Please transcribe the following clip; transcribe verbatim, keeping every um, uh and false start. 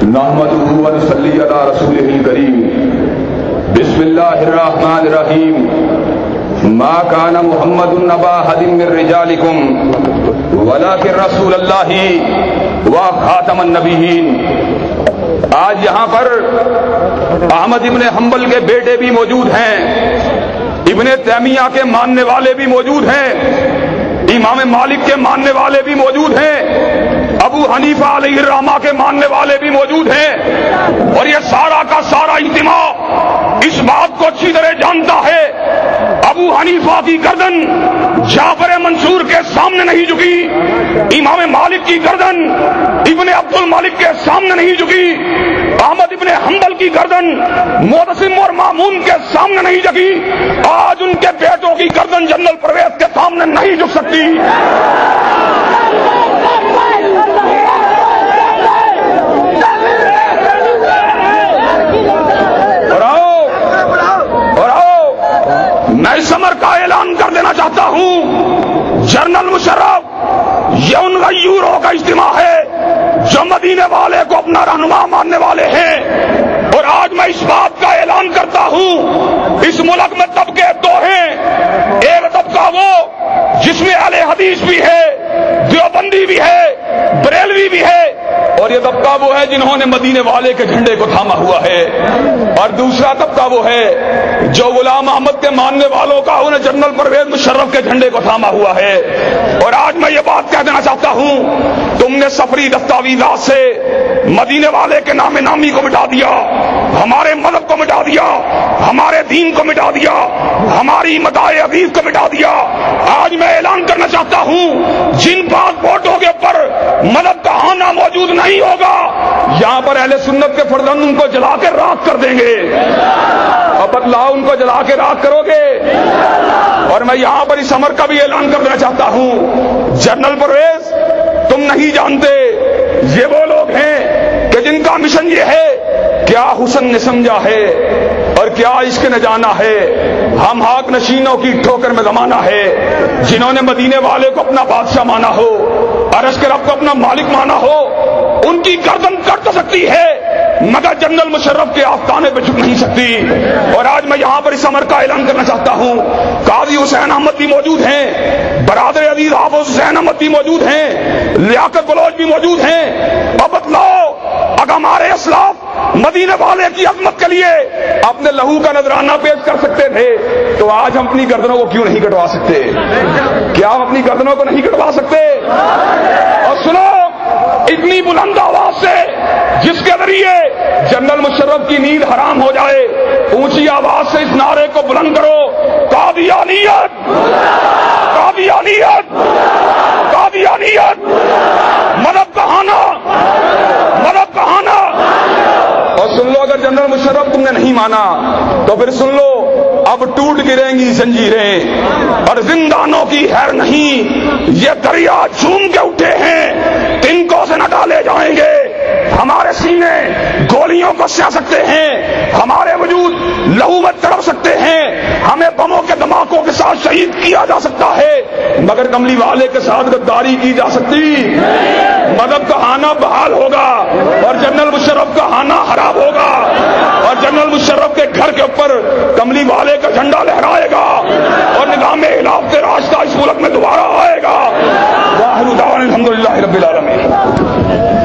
نحمده ونصلي على رسوله الكريم بسم الله الرحمن الرحيم ما كان محمد نبا أحد من رجالكم ولكن رسول الله وخاتم النبيين۔ آج یہاں پر احمد ابن حنبل کے بیٹے بھی موجود ہیں، ابن تیمیہ کے ماننے والے بھی موجود ہیں، امام مالک کے ماننے والے بھی موجود ہیں، ابو حنیفہ علیہ الرحمہ کے ماننے والے بھی موجود ہیں، اور یہ سارا کا سارا اجتماع اس بات کو اچھی طرح جانتا ہے ابو حنیفہ کی گردن جعفر منصور کے سامنے نہیں جھکی، امام مالک کی گردن ابن عبد الملک کے سامنے نہیں جھکی، احمد ابن حنبل کی گردن معتصم اور مامون کے سامنے نہیں جھکی، آج ان کے بیٹوں کی گردن جنرل پرویز کے سامنے نہیں جھک سکتی۔ میں اس امر کا اعلان کر دینا چاہتا ہوں، جنرل مشرف یہ ان غیوروں کا اجتماع ہے جو مدینے والے کو اپنا رہنما ماننے والے ہیں، اور آج میں اس بات کا اعلان کرتا ہوں اس ملک میں طبقے دو ہیں، ایک طبقہ وہ جس میں اہل حدیث بھی ہے، دیوبندی بھی ہے، بریلوی بھی ہے، اور یہ طبقہ وہ ہے جنہوں نے مدینے والے کے جھنڈے کو تھاما ہوا ہے، اور دوسرا طبقہ وہ ہے جو غلام احمد کے ماننے والوں کا انہیں جنرل پرویز مشرف کے جھنڈے کو تھاما ہوا ہے۔ اور آج میں یہ بات کہہ دینا چاہتا ہوں، تم نے سفری دستاویزات سے مدینے والے کے نام نامی کو مٹا دیا، ہمارے مذہب کو مٹا دیا، ہمارے دین کو مٹا دیا، ہماری متاع عزیز کو مٹا دیا۔ آج میں اعلان کرنا چاہتا ہوں جن پاسپورٹوں کے اوپر مذہب کا آنا موجود نہیں ہوگا، یہاں پر اہل سنت کے فرزند ان کو جلا کے راکھ کر دیں گے، اور بتلاؤ ان کو جلا کے راکھ کرو گے۔ اور میں یہاں پر اس امر کا بھی اعلان کر دینا چاہتا ہوں، جنرل پرویز تم نہیں جانتے یہ وہ لوگ ہیں کہ جن کا مشن یہ ہے کیا حسن نے سمجھا ہے اور کیا عشق نے جانا ہے، ہم حق نشینوں کی ٹھوکر میں زمانہ ہے، جنہوں نے مدینے والے کو اپنا بادشاہ مانا ہو، عرش کے رب کو اپنا مالک مانا ہو، ان کی گردن کٹ تو سکتی ہے مگر جنرل مشرف کے آستانے پہ جھک نہیں سکتی۔ اور آج میں یہاں پر اس امر کا اعلان کرنا چاہتا ہوں، قاضی حسین احمد بھی موجود ہیں، برادر عزیز حافظ حسین احمد بھی موجود ہیں، لیاقت بلوچ بھی موجود ہیں، اب بتلاؤ اگر ہمارے اسلاف مدینے والے کی عظمت کے لیے اپنے لہو کا نذرانہ پیش کر سکتے تھے تو آج ہم اپنی گردنوں کو کیوں نہیں کٹوا سکتے؟ کیا ہم اپنی گردنوں کو نہیں کٹوا سکتے؟ اور سنو اتنی بلند آواز سے جس کے ذریعے جنرل مشرف کی نیند حرام ہو جائے، اونچی آواز سے اس نعرے کو بلند کرو، قادیانیت قادیانیت قادیانیت، مذہب کہانا مذہب کہانا۔ اور سن لو اگر جنرل مشرف تم نے نہیں مانا تو پھر سن لو اب ٹوٹ گریں گی زنجیریں اور زندانوں کی خیر نہیں، یہ دریا جھوم کے اٹھے ہیں تنکوں سے نہ ڈالے جائیں گے، ہمارے سینے گولیوں کو سہ سکتے ہیں، ہمارے وجود لہو میں تڑپ سکتے ہیں، ہمیں بموں کے دھماکوں کے ساتھ شہید کیا جا سکتا ہے مگر کملی والے کے ساتھ غداری کی جا سکتی۔ مذہب کا آنا بحال ہوگا اور جنرل مشرف کا آنا خراب ہوگا، اور جنرل مشرف کے گھر کے اوپر کملی والے کا جھنڈا لہرائے گا اور نظام خلافت راستہ اس ملک میں دوبارہ آئے گا۔ واخر دعوانا الحمدللہ رب العالمین۔